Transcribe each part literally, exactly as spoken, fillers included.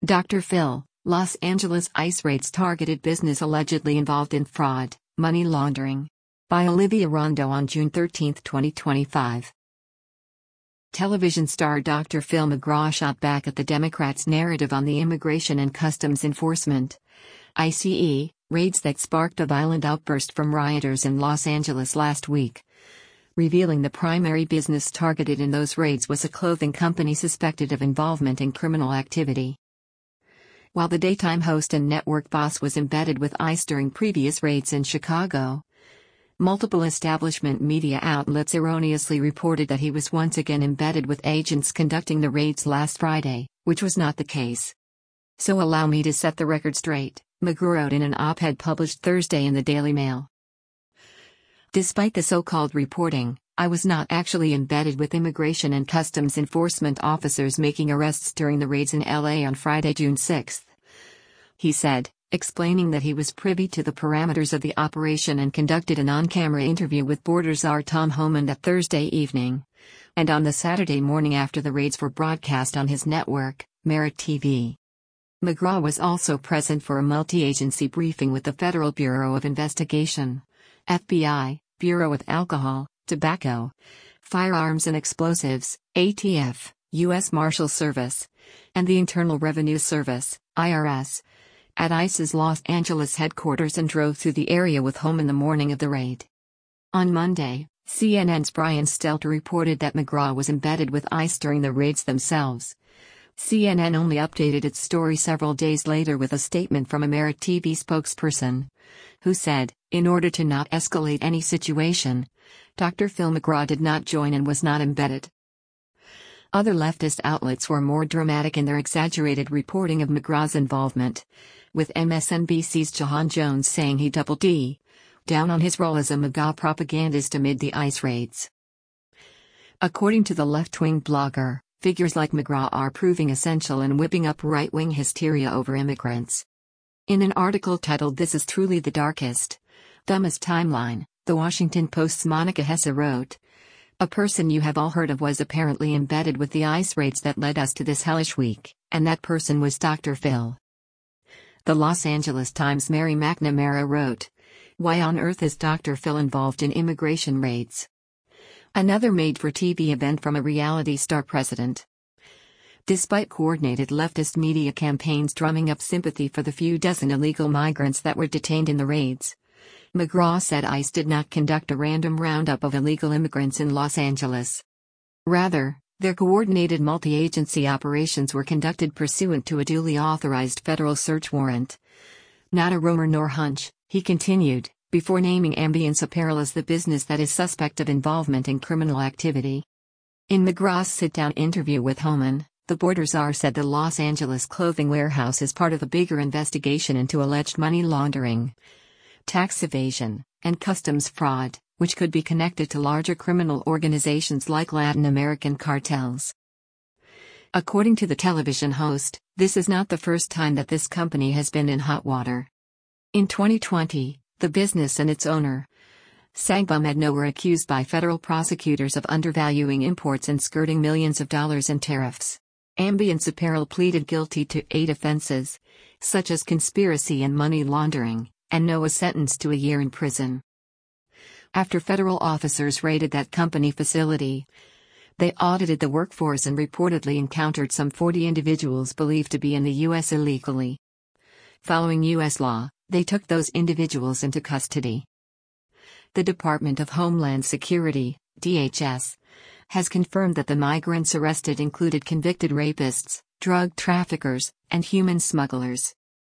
Doctor Phil, Los Angeles ICE raids targeted business allegedly involved in fraud, money laundering. By Olivia Rondo on June thirteenth, twenty twenty-five. Television star Doctor Phil McGraw shot back at the Democrats' narrative on the Immigration and Customs Enforcement (I C E) raids that sparked a violent outburst from rioters in Los Angeles last week, revealing the primary business targeted in those raids was a clothing company suspected of involvement in criminal activity. While the daytime host and network boss was embedded with ICE during previous raids in Chicago, multiple establishment media outlets erroneously reported that he was once again embedded with agents conducting the raids last Friday, which was not the case. So allow me to set the record straight, McGraw wrote in an op-ed published Thursday in the Daily Mail. Despite the so-called reporting, I was not actually embedded with Immigration and Customs Enforcement officers making arrests during the raids in L A on Friday, June sixth. He said, explaining that he was privy to the parameters of the operation and conducted an on-camera interview with border czar Tom Homan that Thursday evening, and on the Saturday morning after the raids were broadcast on his network, Merit T V. McGraw was also present for a multi-agency briefing with the Federal Bureau of Investigation, F B I, Bureau of Alcohol, Tobacco, Firearms and Explosives, A T F, U S Marshal Service, and the Internal Revenue Service, I R S, at ICE's Los Angeles headquarters and drove through the area with Homan the morning of the raid. On Monday, C N N's Brian Stelter reported that McGraw was embedded with ICE during the raids themselves. C N N only updated its story several days later with a statement from a Merit T V spokesperson, who said, in order to not escalate any situation, Doctor Phil McGraw did not join and was not embedded. Other leftist outlets were more dramatic in their exaggerated reporting of McGraw's involvement, with M S N B C's Jahan Jones saying he doubled down on his role as a MAGA propagandist amid the ICE raids. According to the left-wing blogger, figures like McGraw are proving essential in whipping up right-wing hysteria over immigrants. In an article titled "This is Truly the Darkest, Dumbest Timeline," The Washington Post's Monica Hesse wrote, "A person you have all heard of was apparently embedded with the ICE raids that led us to this hellish week, and that person was Doctor Phil." The Los Angeles Times' Mary McNamara wrote, "Why on earth is Doctor Phil involved in immigration raids?" Another made-for-T V event from a reality star president. Despite coordinated leftist media campaigns drumming up sympathy for the few dozen illegal migrants that were detained in the raids, McGraw said ICE did not conduct a random roundup of illegal immigrants in Los Angeles. Rather, their coordinated multi-agency operations were conducted pursuant to a duly authorized federal search warrant. Not a rumor nor hunch, he continued, before naming Ambience Apparel as the business that is suspect of involvement in criminal activity. In McGraw's sit-down interview with Homan, the border czar said the Los Angeles clothing warehouse is part of a bigger investigation into alleged money laundering, tax evasion, and customs fraud, which could be connected to larger criminal organizations like Latin American cartels. According to the television host, this is not the first time that this company has been in hot water. In twenty twenty, the business and its owner, Sangbum Edno, were accused by federal prosecutors of undervaluing imports and skirting millions of dollars in tariffs. Ambience Apparel pleaded guilty to eight offenses, such as conspiracy and money laundering, and no was sentenced to a year in prison. After federal officers raided that company facility, they audited the workforce and reportedly encountered some forty individuals believed to be in the U S illegally. Following U S law, they took those individuals into custody. The Department of Homeland Security, D H S, has confirmed that the migrants arrested included convicted rapists, drug traffickers, and human smugglers.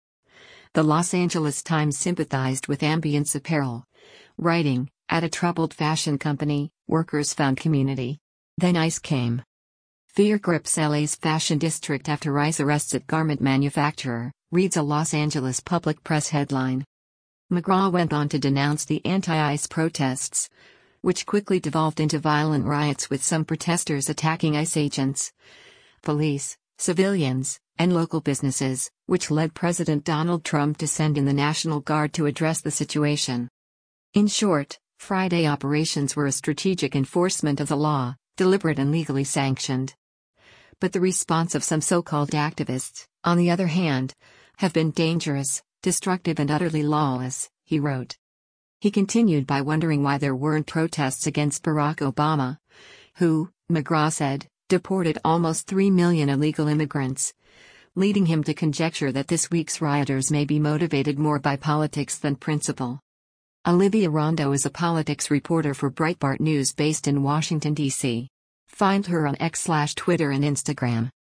The Los Angeles Times sympathized with Ambience Apparel, writing, "At a troubled fashion company, workers found community. Then ICE came. Fear grips L A's fashion district after ICE arrests at garment manufacturer," reads a Los Angeles Public Press headline. McGraw went on to denounce the anti-ICE protests, which quickly devolved into violent riots with some protesters attacking ICE agents, police, civilians, and local businesses, which led President Donald Trump to send in the National Guard to address the situation. In short, Friday operations were a strategic enforcement of the law, deliberate and legally sanctioned. But the response of some so-called activists, on the other hand, have been dangerous, destructive and utterly lawless, he wrote. He continued by wondering why there weren't protests against Barack Obama, who, McGraw said, deported almost three million illegal immigrants, leading him to conjecture that this week's rioters may be motivated more by politics than principle. Olivia Rondo is a politics reporter for Breitbart News based in Washington, D C Find her on X slash Twitter and Instagram.